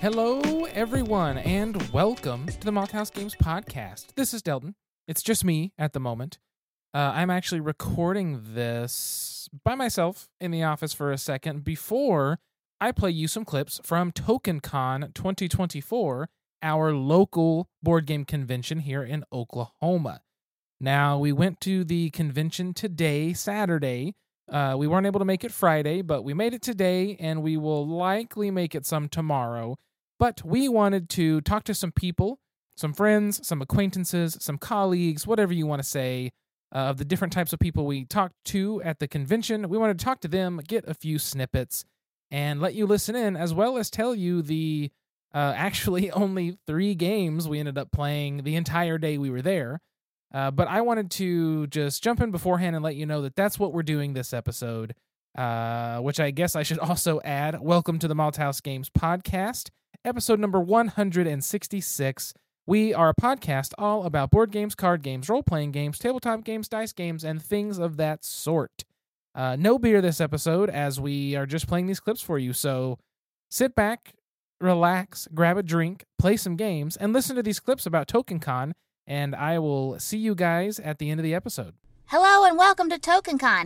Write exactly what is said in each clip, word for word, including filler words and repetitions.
Hello, everyone, and welcome to the Malthouse Games Podcast. This is Delton. It's just me at the moment. Uh, I'm actually recording this by myself in the office for a second before I play you some clips from TokenCon twenty twenty-four, our local board game convention here in Oklahoma. Now, we went to the convention today, Saturday. Uh, we weren't able to make it Friday, but we made it today, and we will likely make it some tomorrow. But we wanted to talk to some people, some friends, some acquaintances, some colleagues, whatever you want to say, uh, of the different types of people we talked to at the convention. We wanted to talk to them, get a few snippets, and let you listen in, as well as tell you the uh, actually only three games we ended up playing the entire day we were there. Uh, but I wanted to just jump in beforehand and let you know that that's what we're doing this episode, uh, which I guess I should also add. Welcome to the Malthouse Games Podcast, episode number one hundred sixty-six. We are a podcast all about board games, card games, role-playing games, tabletop games, dice games, and things of that sort. Uh, no beer this episode, as we are just playing these clips for you, so sit back, relax, grab a drink, play some games, and listen to these clips about TokenCon, and I will see you guys at the end of the episode. Hello and welcome to TokenCon.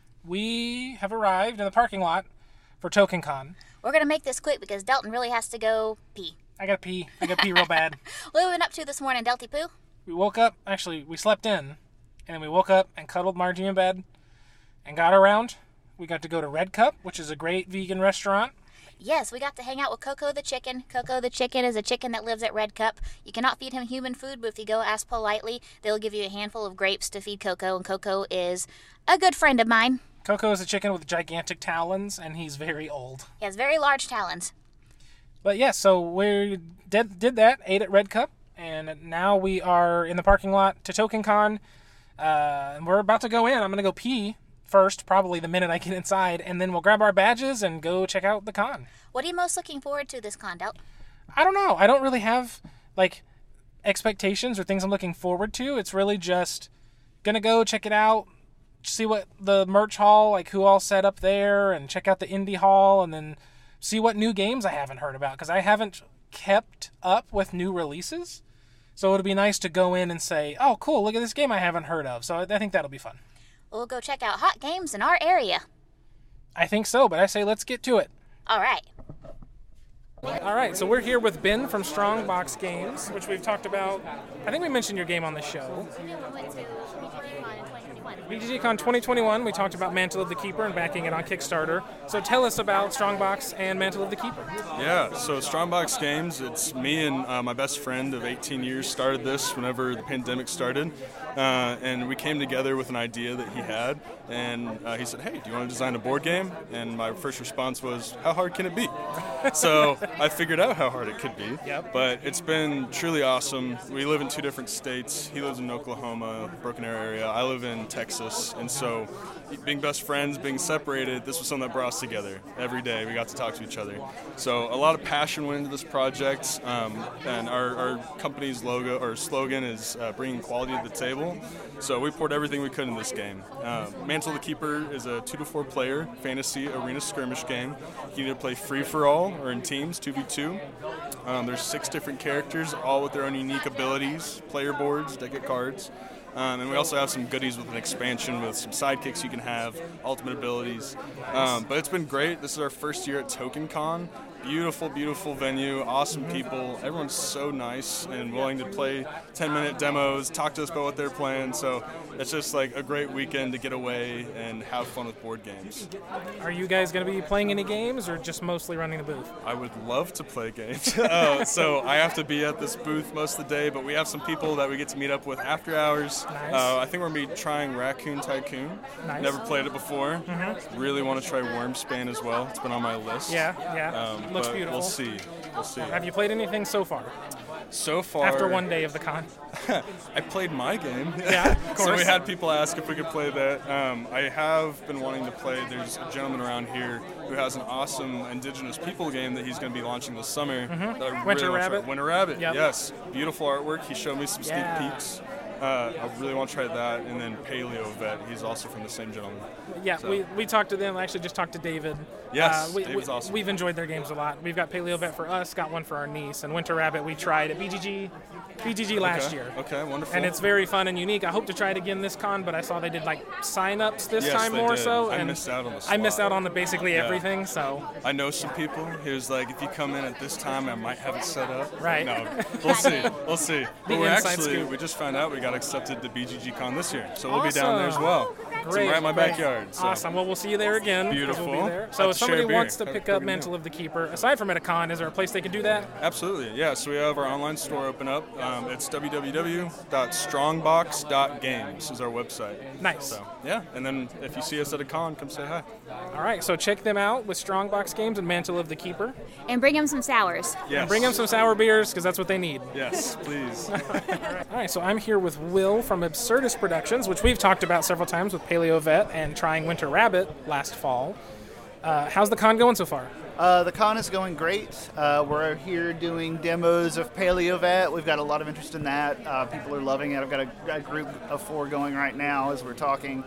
We have arrived in the parking lot for TokenCon. We're going to make this quick because Delton really has to go pee. I gotta pee. I gotta pee real bad. What have we been up to this morning, Delty Poo? We woke up, actually, we slept in, and then we woke up and cuddled Margie in bed and got around. We got to go to Red Cup, which is a great vegan restaurant. Yes, we got to hang out with Coco the chicken. Coco the chicken is a chicken that lives at Red Cup. You cannot feed him human food, but if you go ask politely, they'll give you a handful of grapes to feed Coco, and Coco is a good friend of mine. Coco is a chicken with gigantic talons, and he's very old. He has very large talons. But yeah, so we did, did that, ate at Red Cup, and now we are in the parking lot to TokenCon, uh, and we're about to go in. I'm going to go pee first, probably the minute I get inside, and then we'll grab our badges and go check out the con. What are you most looking forward to this con, Delt? I don't know. I don't really have, like, expectations or things I'm looking forward to. It's really just going to go check it out, see what the merch hall, like who all set up there, and check out the indie hall, and then see what new games I haven't heard about, because I haven't kept up with new releases. So it would be nice to go in and say, oh, cool, look at this game I haven't heard of. So I think that'll be fun. We'll go check out hot games in our area. I think so, but I say let's get to it. All right. All right, so we're here with Ben from Strongbox Games, which we've talked about. I think we mentioned your game on the show. B G G Con twenty twenty-one, we talked about Mantle of the Keeper and backing it on Kickstarter. So tell us about Strongbox and Mantle of the Keeper. Yeah, so Strongbox Games, it's me and uh, my best friend of eighteen years started this whenever the pandemic started. Uh, and we came together with an idea that he had. And uh, he said, hey, do you want to design a board game? And my first response was, how hard can it be? So I figured out how hard it could be. Yep. But it's been truly awesome. We live in two different states. He lives in Oklahoma, Broken Arrow area. I live in Texas. And so being best friends, being separated, this was something that brought us together. Every day we got to talk to each other. So a lot of passion went into this project. Um, and our, our company's logo or slogan is uh, bringing quality to the table. So we poured everything we could in this game. Um, Mantle of the Keeper is a two to four player fantasy arena skirmish game. You can either play free for all or in teams, two v two. Um, there's six different characters, all with their own unique abilities, player boards, deck of cards. Um, and we also have some goodies with an expansion with some sidekicks you can have, ultimate abilities. Um, but it's been great. This is our first year at TokenCon. Beautiful, beautiful venue, awesome people. Everyone's so nice and willing to play ten-minute demos, talk to us about what they're playing. So it's just like a great weekend to get away and have fun with board games. Are you guys going to be playing any games or just mostly running the booth? I would love to play games. uh, so I have to be at this booth most of the day, but we have some people that we get to meet up with after hours. Nice. Uh, I think we're going to be trying Raccoon Tycoon. Nice. Never played it before. Mm-hmm. Really want to try Wormspan as well. It's been on my list. Yeah, yeah. Um, Looks but beautiful. We'll see. We'll see. Have you played anything so far? So far, After one day of the con? I played my game. Yeah, of course. So we had people ask if we could play that. Um, I have been wanting to play. There's a gentleman around here who has an awesome Indigenous people game that he's going to be launching this summer. Mm-hmm. that I Winter really want to try. Rabbit? Winter Rabbit, Yep. yes. Beautiful artwork. He showed me some Yeah. sneak peeks. Uh, I really want to try that, and then Paleo Vet. He's also from the same gentleman. Yeah, So- we, we talked to them. I actually just talked to David. Yes, uh, we, David's we, awesome. We've enjoyed their games a lot. We've got Paleo Vet for us, got one for our niece, and Winter Rabbit we tried at B G G, B G G last okay. year. Okay, wonderful. And it's very fun and unique. I hope to try it again this con, but I saw they did like sign-ups this Yes, time they more did. so. I and missed out on the I missed slot. out on the basically Yeah. everything, so. I know some people. He was like, if you come in at this time, I might have it set up. Right. No, we'll see. We'll see. But we're inside actually, scoop. we just found out we got accepted to B G G Con this year, so we'll be down there as Awesome. well. Great, So right in my great. backyard. So. Awesome. Well, we'll see you there again. 'cause Beautiful. We'll be there. Have So to if somebody share a beer. wants to Have a pick pretty up good Mantle meal. of the Keeper, aside from at a con, is there a place they can do that? Absolutely, yeah. So we have our online store open up. Um, it's w w w dot strongbox dot games is our website. Nice. So yeah, and then if you see us at a con, come say hi. All right, so check them out with Strongbox Games and Mantle of the Keeper. And bring him some sours. Yes. Bring them some sour beers because that's what they need. Yes, please. All right, so I'm here with Will from Absurdist Productions, which we've talked about several times with Paleo Vet and trying Winter Rabbit last fall. Uh, how's the con going so far? Uh, the con is going great. Uh, we're here doing demos of PaleoVet. We've got a lot of interest in that. Uh, people are loving it. I've got a, a group of four going right now as we're talking.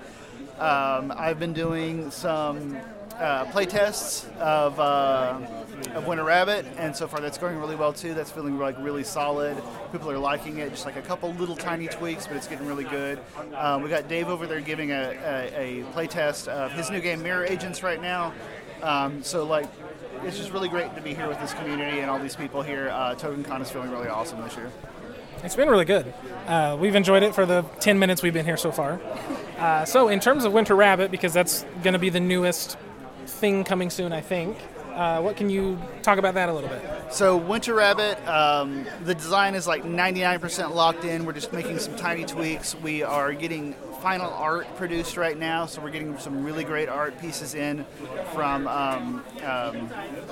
Um, I've been doing some uh, play tests of, uh, of Winter Rabbit, and so far that's going really well too. That's feeling like really solid. People are liking it. Just like a couple little tiny tweaks, but it's getting really good. Um, we got Dave over there giving a, a, a play test of his new game Mirror Agents right now. Um, so like. It's just really great to be here with this community and all these people here. Uh, TokenCon is feeling really awesome this year. It's been really good. Uh, we've enjoyed it for the ten minutes we've been here so far. Uh, so in terms of Winter Rabbit, because that's going to be the newest thing coming soon, I think, uh, what can you talk about that a little bit? So Winter Rabbit, um, the design is like ninety-nine percent locked in. We're just making some tiny tweaks. We are getting final art produced right now, so we're getting some really great art pieces in from um, um,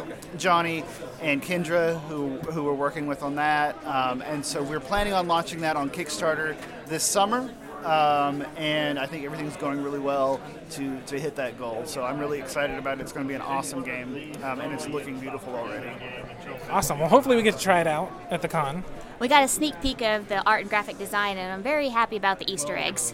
Johnny and Kendra, who who we're working with on that. Um, and so we're planning on launching that on Kickstarter this summer. Um, and I think everything's going really well to, to hit that goal. So I'm really excited about it. It's going to be an awesome game, um, and it's looking beautiful already. Awesome. Well, hopefully we get to try it out at the con. We got a sneak peek of the art and graphic design, and I'm very happy about the Easter eggs.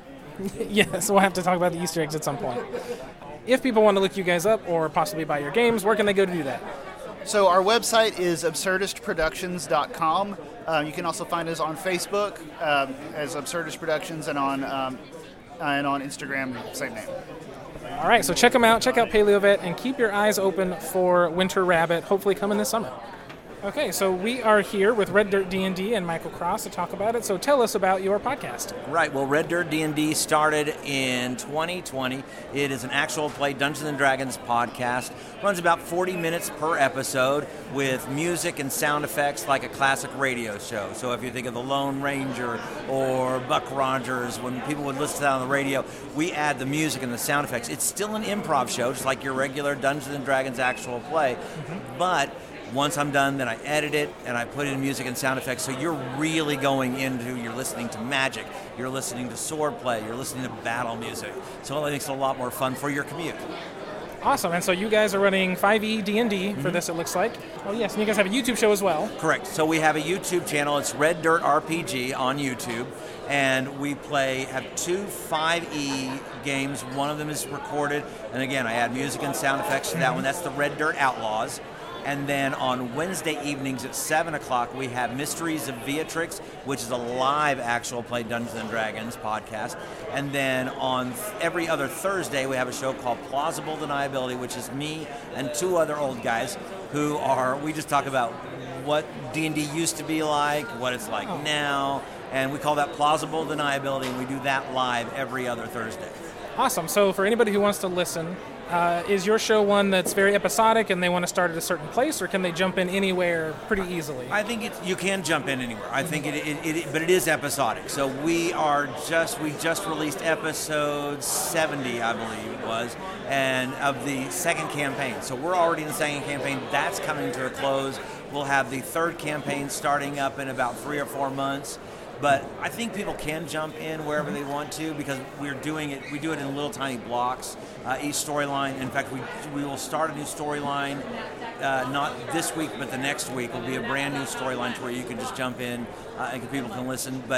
Yes, we'll have to talk about the Easter eggs at some point. If people want to look you guys up or possibly buy your games, where can they go to do that? So our website is absurdist productions dot com. Uh, you can also find us on Facebook um, as Absurdist Productions, and on um, and on Instagram, same name. All right, so check them out. Check out PaleoVet and keep your eyes open for Winter Rabbit, hopefully coming this summer. Okay, so we are here with Red Dirt D and D and Michael Cross to talk about it. So tell us about your podcast. Right, well, Red Dirt D and D started in twenty twenty. It is an actual play Dungeons and Dragons podcast. Runs about forty minutes per episode with music and sound effects like a classic radio show. So if you think of the Lone Ranger or Buck Rogers, when people would listen to that on the radio, we add the music and the sound effects. It's still an improv show, just like your regular Dungeons and Dragons actual play, mm-hmm. but once I'm done, then I edit it and I put in music and sound effects. So you're really going into, you're listening to magic, you're listening to sword play, you're listening to battle music. So it makes it a lot more fun for your commute. Awesome. And so you guys are running five E D and D for mm-hmm. this, it looks like. Oh, yes. And you guys have a YouTube show as well. Correct. So we have a YouTube channel. It's Red Dirt R P G on YouTube. And we play, have two five E games. One of them is recorded. And again, I add music and sound effects to that one. That's the Red Dirt Outlaws. And then on Wednesday evenings at seven o'clock, we have Mysteries of Beatrix, which is a live actual play Dungeons and Dragons podcast. And then on every other Thursday, we have a show called Plausible Deniability, which is me and two other old guys who are, we just talk about what D and D used to be like, what it's like oh. now, and we call that Plausible Deniability, and we do that live every other Thursday. Awesome. So for anybody who wants to listen, Uh, is your show one that's very episodic and they want to start at a certain place, or can they jump in anywhere pretty easily? I think it, you can jump in anywhere. I think it, it, it, but it is episodic. So we are just, we just released episode seventy, I believe it was, and of the second campaign. So we're already in the second campaign. That's coming to a close. We'll have the third campaign starting up in about three or four months. But I think people can jump in wherever they want to because we're doing it. We do it in little tiny blocks. Uh, each storyline. In fact, we we will start a new storyline, uh, not this week, but the next week will be a brand new storyline to where you can just jump in uh, and people can listen. But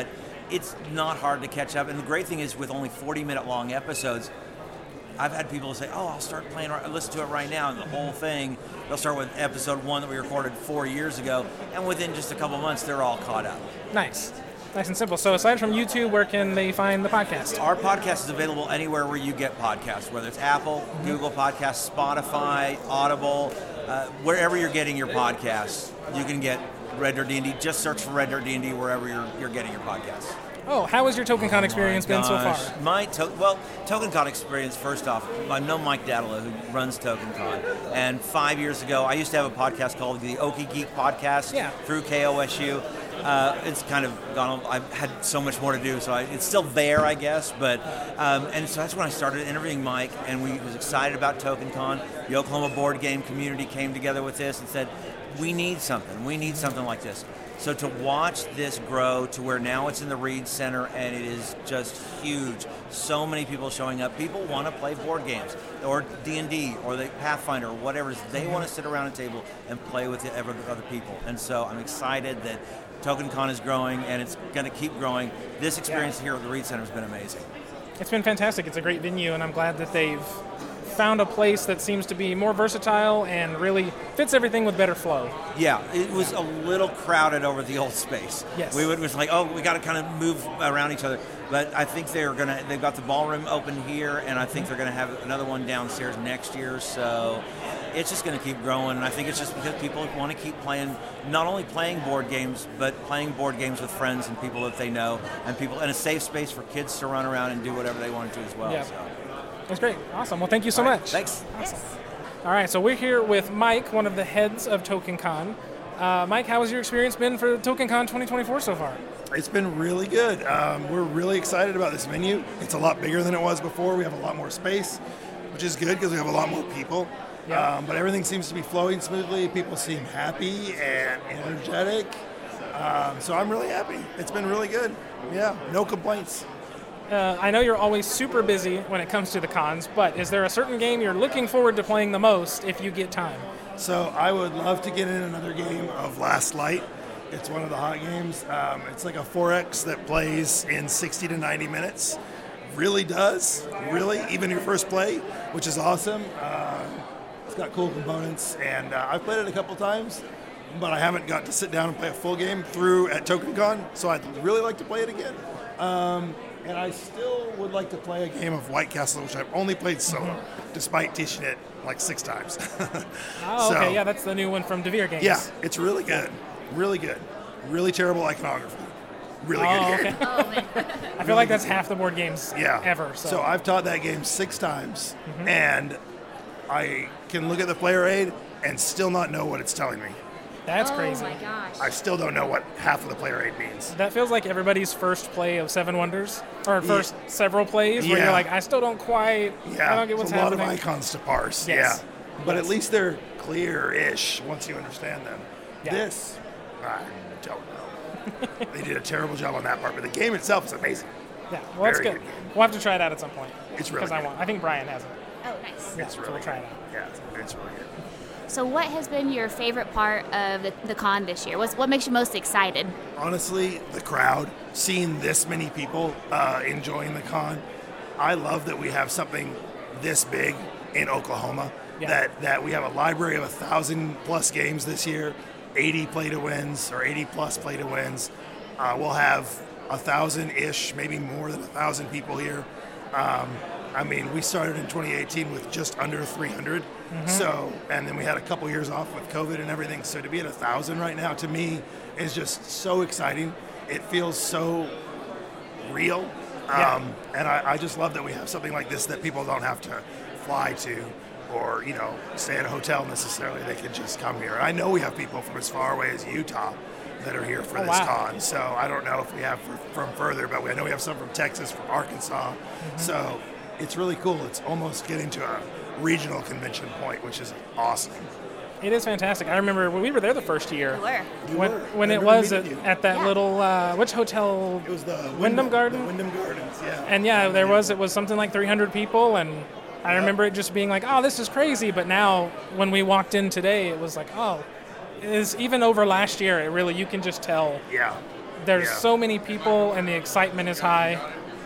it's not hard to catch up. And the great thing is with only forty minute long episodes, I've had people say, oh, I'll start playing, listen to it right now, and the whole thing, they'll start with episode one that we recorded four years ago, and within just a couple months, they're all caught up. Nice. Nice and simple. So aside from YouTube, where can they find the podcast? Our podcast is available anywhere where you get podcasts, whether it's Apple, mm-hmm. Google Podcasts, Spotify, Audible, uh, wherever you're getting your podcasts, you can get Red Dirt D and D. Just search for Red Dirt D and D wherever you're, you're getting your podcasts. Oh, how has your TokenCon experience oh been so gosh. far? My to- well, TokenCon experience, first off, I know Mike Dadala, who runs TokenCon, and five years ago, I used to have a podcast called the Okie Geek Podcast yeah. through K O S U. Uh, it's kind of gone, I've had so much more to do, so I, it's still there, I guess, but, um, and so that's when I started interviewing Mike, and we was excited about TokenCon. The Oklahoma board game community came together with this and said, we need something, we need something like this. So to watch this grow to where now it's in the Reed Center and it is just huge. So many people showing up. People want to play board games or D and D or the Pathfinder or whatever it is. They want to sit around a table and play with the other people. And so I'm excited that TokenCon is growing and it's going to keep growing. This experience yeah. here at the Reed Center has been amazing. It's been fantastic. It's a great venue, and I'm glad that they've found a place that seems to be more versatile and really fits everything with better flow. Yeah, it was a little crowded over the old space. Yes. We would, it was like, oh, we got to kind of move around each other. But I think they're going to, they've got the ballroom open here, and I think they're going to have another one downstairs next year. So it's just going to keep growing. And I think it's just because people want to keep playing, not only playing board games, but playing board games with friends and people that they know, and people, and a safe space for kids to run around and do whatever they want to as well. Yeah. So. That's great. Awesome. Well, thank you so All right. much. Thanks. Awesome. All right, so we're here with Mike, one of the heads of TokenCon. Uh, Mike, how has your experience been for TokenCon twenty twenty-four so far? It's been really good. Um, we're really excited about this venue. It's a lot bigger than it was before. We have a lot more space, which is good because we have a lot more people. Yeah. Um, but everything seems to be flowing smoothly. People seem happy and energetic. Um, so I'm really happy. It's been really good. Yeah, no complaints. Uh, I know you're always super busy when it comes to the cons, but is there a certain game you're looking forward to playing the most if you get time? So I would love to get in another game of Last Light. It's one of the hot games. Um, it's like a four X that plays in sixty to ninety minutes. Really does, really, even your first play, which is awesome. Uh, it's got cool components, and uh, I've played it a couple times, but I haven't got to sit down and play a full game through at TokenCon, so I'd really like to play it again. Um, And I still would like to play a game of White Castle, which I've only played solo, mm-hmm. despite teaching it like six times. Oh, so, okay. Yeah, that's the new one from Devere Games. Yeah, it's really good. Really good. Really terrible iconography. Really oh, good game. Okay. Oh, man. I feel like that's half the board games yeah. ever. So. so I've taught that game six times, mm-hmm. and I can look at the player aid and still not know what it's telling me. That's oh crazy. Oh, my gosh. I still don't know what half of the player aid means. That feels like everybody's first play of Seven Wonders, or first yeah. several plays, where yeah. you're like, I still don't quite, yeah. I don't get what's it's a happening. lot of icons to parse, yes. yeah. But yes. at least they're clear-ish once you understand them. Yeah. This, I don't know. They did a terrible job on that part, but the game itself is amazing. Yeah, well, that's Very good. good We'll have to try it out at some point. It's really Because I good. want. I think Brian has it. Oh, nice. Yeah, It's so really we'll try good. it out. Yeah, it's really good. So what has been your favorite part of the, the con this year? What's, what makes you most excited? Honestly, the crowd, seeing this many people uh, enjoying the con. I love that we have something this big in Oklahoma, yeah. that, that we have a library of a thousand plus games this year, eighty play-to-wins or eighty plus play-to-wins. Uh, we'll have a thousand-ish, maybe more than a thousand people here. Um, I mean, we started in twenty eighteen with just under three hundred. Mm-hmm. So, and then we had a couple years off with COVID and everything. So to be at a thousand right now, to me, is just so exciting. It feels so real. Yeah. Um, and I, I just love that we have something like this that people don't have to fly to or, you know, stay at a hotel necessarily. They can just come here. I know we have people from as far away as Utah that are here for oh, this wow. con. So I don't know if we have for, from further, but we, I know we have some from Texas, from Arkansas. Mm-hmm. So it's really cool. It's almost getting to a regional convention point, which is awesome. It is fantastic. I remember when we were there the first year. You were. You when were. when I it remember was at, meeting you. at that Yeah. little, uh, which hotel? It was the Wyndham Wyndham Garden? The Wyndham Gardens, yeah. And yeah, there was, it was something like three hundred people, and I Yep. remember it just being like, oh, this is crazy. But now, when we walked in today, it was like, oh, it is even over last year. It really, you can just tell Yeah. There's Yeah. so many people, and the excitement is high.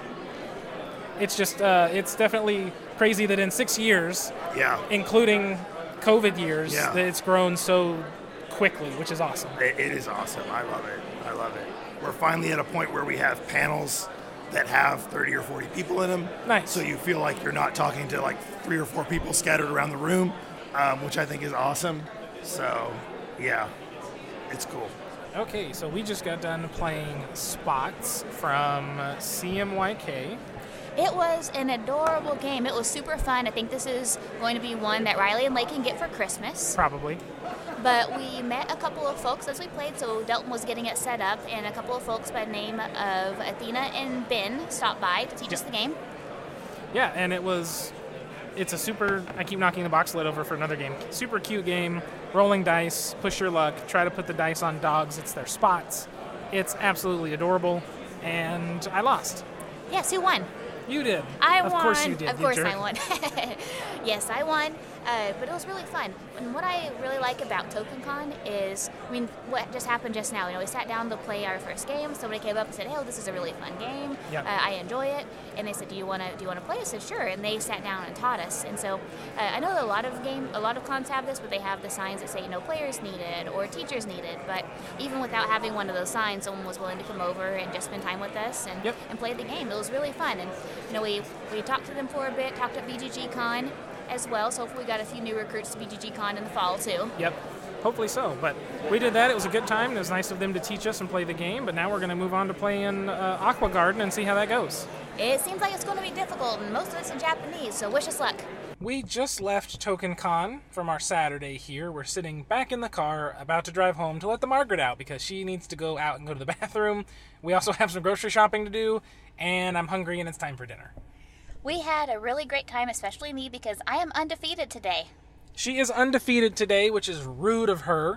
It's just, uh, it's definitely crazy that in six years, Yeah. including COVID years, Yeah. that it's grown so quickly, which is awesome. It, it is awesome. I love it. I love it. We're finally at a point where we have panels that have thirty or forty people in them. Nice. So you feel like you're not talking to like three or four people scattered around the room, um, which I think is awesome. So, yeah, it's cool. Okay, so we just got done playing Spots from C M Y K. It was an adorable game. It was super fun. I think this is going to be one that Riley and Lake can get for Christmas. Probably. But we met a couple of folks as we played, so Delton was getting it set up, and a couple of folks by the name of Athena and Ben stopped by to teach us the game. Yeah, and it was, it's a super, I keep knocking the box lid over for another game. Super cute game, rolling dice, push your luck, try to put the dice on dogs. It's their spots. It's absolutely adorable, and I lost. Yes, who won? You did. I of won. course you did. Of you course jerk. I won. Yes, I won. Uh, but it was really fun. And what I really like about TokenCon is, I mean, what just happened just now. You know, we sat down to play our first game. Somebody came up and said, "Hey, oh, this is a really fun game. Yep. Uh, I enjoy it." And they said, "Do you want to do you want to play?" I said, "Sure." And they sat down and taught us. And so uh, I know that a lot of game, a lot of cons have this, but they have the signs that say no players needed or teachers needed. But even without having one of those signs, someone was willing to come over and just spend time with us and Yep. and play the game. It was really fun. And you know, we we talked to them for a bit, talked at B G G Con as well. So hopefully we got a few new recruits to B G G Con in the fall too. Yep. Hopefully so. But we did that. It was a good time. It was nice of them to teach us and play the game. But now we're going to move on to playing uh, Aqua Garden and see how that goes. It seems like it's going to be difficult, and most of it's in Japanese, so wish us luck. We just left TokenCon from our Saturday here. We're sitting back in the car, about to drive home to let the Margaret out because she needs to go out and go to the bathroom. We also have some grocery shopping to do, and I'm hungry and it's time for dinner. We had a really great time, especially me, because I am undefeated today. She is undefeated today, which is rude of her.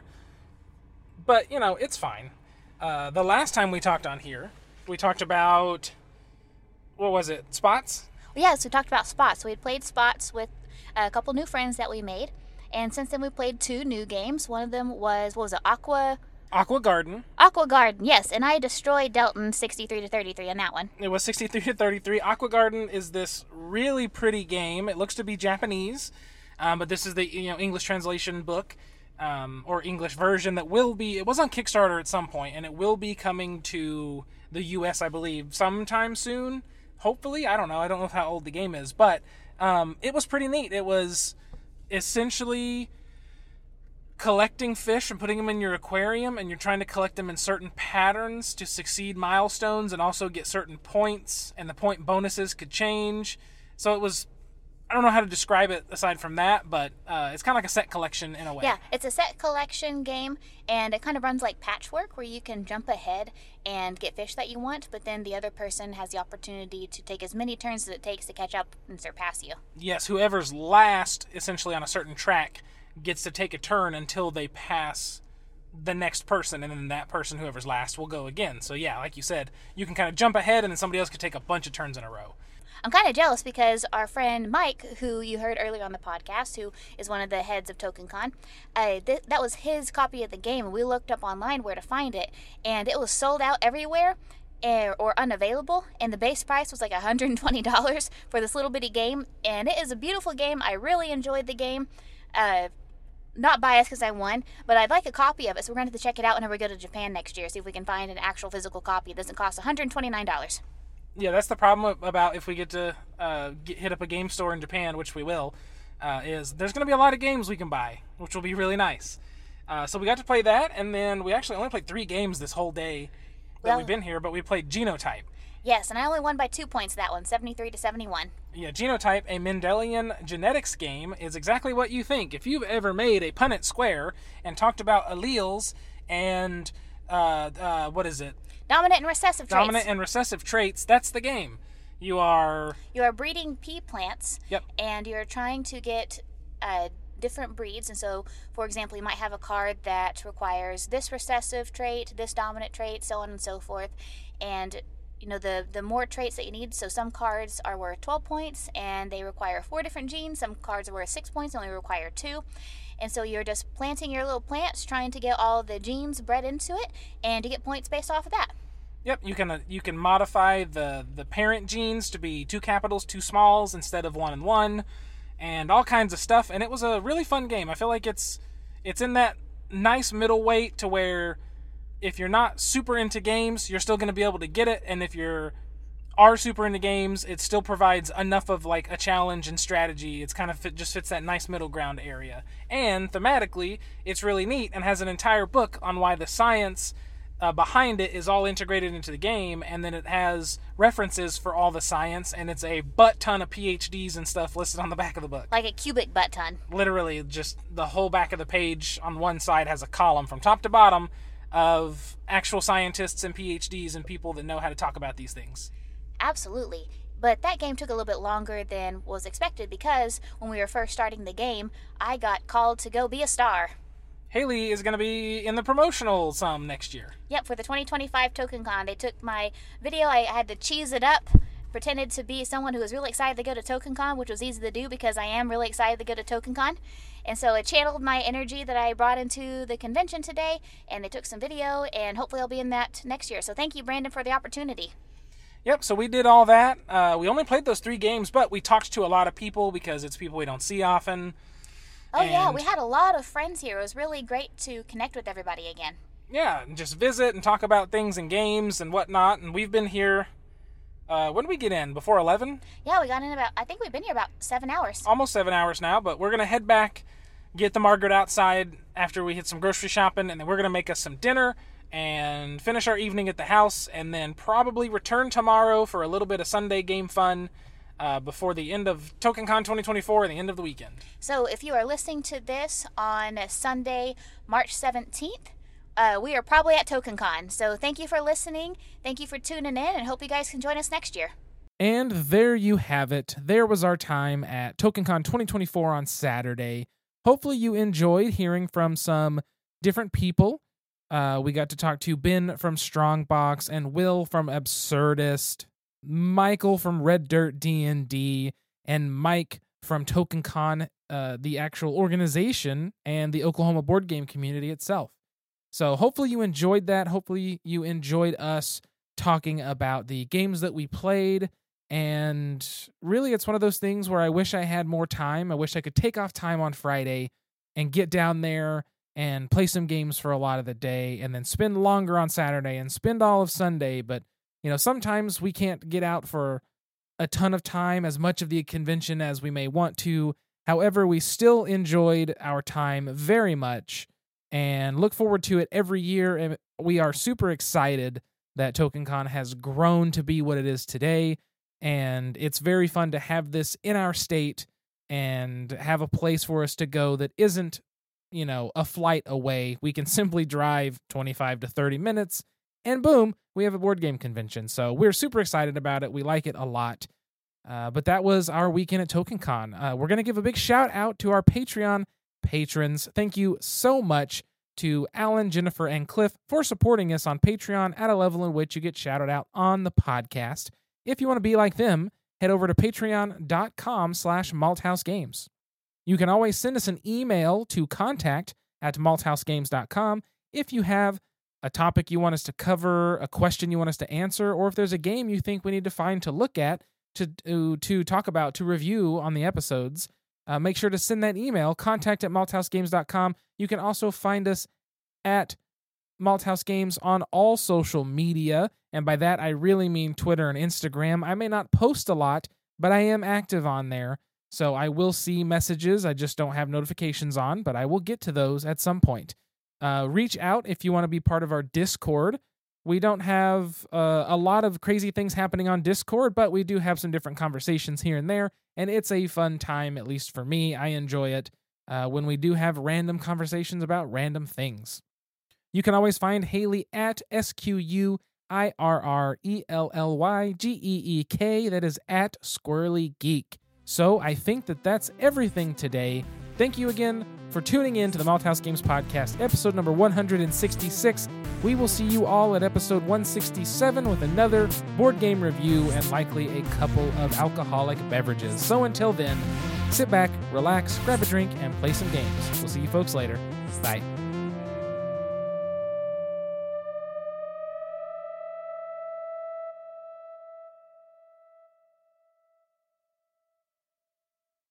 But, you know, it's fine. Uh, the last time we talked on here, we talked about, what was it, Spots? Yeah, so we talked about Spots. We had played Spots with a couple new friends that we made, and since then we played two new games. One of them was, what was it, Aqua... Aqua Garden. Aqua Garden, yes, and I destroyed Delton sixty-three to thirty-three on that one. It was sixty-three to thirty-three. Aqua Garden is this really pretty game. It looks to be Japanese, um, but this is the you know English translation book um, or English version that will be. It was on Kickstarter at some point, and it will be coming to the U S, I believe, sometime soon. Hopefully, I don't know. I don't know how old the game is, but um, it was pretty neat. It was essentially collecting fish and putting them in your aquarium, and you're trying to collect them in certain patterns to succeed milestones and also get certain points, and the point bonuses could change. So it was, I don't know how to describe it aside from that, but uh, it's kind of like a set collection in a way. Yeah, it's a set collection game, and it kind of runs like Patchwork, where you can jump ahead and get fish that you want, but then the other person has the opportunity to take as many turns as it takes to catch up and surpass you. Yes, whoever's last, essentially on a certain track, gets to take a turn until they pass the next person, and then that person, whoever's last, will go again. So yeah, like you said, you can kind of jump ahead, and then somebody else could take a bunch of turns in a row. I'm kind of jealous because our friend Mike, who you heard earlier on the podcast, who is one of the heads of TokenCon, uh, th- that was his copy of the game. We looked up online where to find it, and it was sold out everywhere uh, or unavailable, and the base price was like one hundred twenty dollars for this little bitty game, and it is a beautiful game. I really enjoyed the game. Uh, not biased because I won, but I'd like a copy of it, so we're going to have to check it out whenever we go to Japan next year, see if we can find an actual physical copy. It doesn't cost one hundred twenty-nine dollars. Yeah, that's the problem about if we get to uh, get, hit up a game store in Japan, which we will, uh, is there's going to be a lot of games we can buy, which will be really nice. Uh, so we got to play that, and then we actually only played three games this whole day that Well- we've been here, but we played Genotype. Yes, and I only won by two points that one, seventy-three to seventy-one. Yeah, Genotype, a Mendelian genetics game, is exactly what you think. If you've ever made a Punnett square and talked about alleles and, uh, uh, what is it? Dominant and recessive traits. Dominant and recessive traits, that's the game. You are... You are breeding pea plants, Yep. and you're trying to get uh, different breeds. And so, for example, you might have a card that requires this recessive trait, this dominant trait, so on and so forth. And you know, the, the more traits that you need, so some cards are worth twelve points, and they require four different genes. Some cards are worth six points, and only require two. And so you're just planting your little plants, trying to get all the genes bred into it, and to get points based off of that. Yep, you can uh, you can modify the, the parent genes to be two capitals, two smalls instead of one and one, and all kinds of stuff. And it was a really fun game. I feel like it's it's in that nice middleweight to where if you're not super into games, you're still going to be able to get it, and if you're are super into games, it still provides enough of like a challenge and strategy. It's kind of fit, just fits that nice middle ground area. And thematically, it's really neat and has an entire book on why the science uh, behind it is all integrated into the game, and then it has references for all the science, and it's a butt ton of P H Ds and stuff listed on the back of the book. Like a cubic butt ton. Literally, just the whole back of the page on one side has a column from top to bottom of actual scientists and P H Ds and people that know how to talk about these things. Absolutely. But that game took a little bit longer than was expected because when we were first starting the game, I got called to go be a star. Haley is going to be in the promotional some next year. Yep, for the twenty twenty-five TokenCon. They took my video, I had to cheese it up, pretended to be someone who was really excited to go to TokenCon, which was easy to do because I am really excited to go to TokenCon. And so it channeled my energy that I brought into the convention today, and they took some video, and hopefully I'll be in that next year. So thank you, Brandon, for the opportunity. Yep, so we did all that. Uh, we only played those three games, but we talked to a lot of people because it's people we don't see often. Oh, and yeah, we had a lot of friends here. It was really great to connect with everybody again. Yeah, and just visit and talk about things and games and whatnot. And we've been here, uh, when did we get in? Before eleven? Yeah, we got in about, I think we've been here about seven hours. Almost seven hours now, but we're going to head back, get the Margaret outside after we hit some grocery shopping, and then we're going to make us some dinner and finish our evening at the house, and then probably return tomorrow for a little bit of Sunday game fun uh, before the end of TokenCon twenty twenty-four and the end of the weekend. So if you are listening to this on Sunday, March seventeenth, uh, we are probably at TokenCon. So thank you for listening, thank you for tuning in, and hope you guys can join us next year. And there you have it. There was our time at TokenCon twenty twenty-four on Saturday. Hopefully you enjoyed hearing from some different people. Uh, we got to talk to Ben from Strongbox and Will from Absurdist, Michael from Red Dirt D and D, and Mike from TokenCon, uh, the actual organization, and the Oklahoma board game community itself. So hopefully you enjoyed that. Hopefully you enjoyed us talking about the games that we played. And really, it's one of those things where I wish I had more time. I wish I could take off time on Friday and get down there and play some games for a lot of the day, and then spend longer on Saturday and spend all of Sunday. But, you know, sometimes we can't get out for a ton of time, as much of the convention as we may want to. However, we still enjoyed our time very much and look forward to it every year. And we are super excited that TokenCon has grown to be what it is today. And it's very fun to have this in our state and have a place for us to go that isn't, you know, a flight away. We can simply drive twenty-five to thirty minutes and boom, we have a board game convention. So we're super excited about it. We like it a lot. Uh, but that was our weekend at TokenCon. Uh, we're going to give a big shout out to our Patreon patrons. Thank you so much to Alan, Jennifer, and Cliff for supporting us on Patreon at a level in which you get shouted out on the podcast. If you want to be like them, head over to patreon.com slash malthousegames. You can always send us an email to contact at malthousegames dot com if you have a topic you want us to cover, a question you want us to answer, or if there's a game you think we need to find to look at, to to, to talk about, to review on the episodes. Uh, make sure to send that email, contact at malthousegames dot com. You can also find us at Malthouse Games on all social media, and by that I really mean Twitter and Instagram. I may not post a lot, but I am active on there. So I will see messages. I just don't have notifications on, but I will get to those at some point. Uh, reach out if you want to be part of our Discord. We don't have uh, a lot of crazy things happening on Discord, but we do have some different conversations here and there, and it's a fun time, at least for me. I enjoy it uh, when we do have random conversations about random things. You can always find Haley at S Q U I R R E L L Y G E E K. That is at Squirrely Geek. So I think that that's everything today. Thank you again for tuning in to the Malthouse Games Podcast, episode number one hundred sixty-six. We will see you all at episode one sixty-seven with another board game review and likely a couple of alcoholic beverages. So until then, sit back, relax, grab a drink, and play some games. We'll see you folks later. Bye.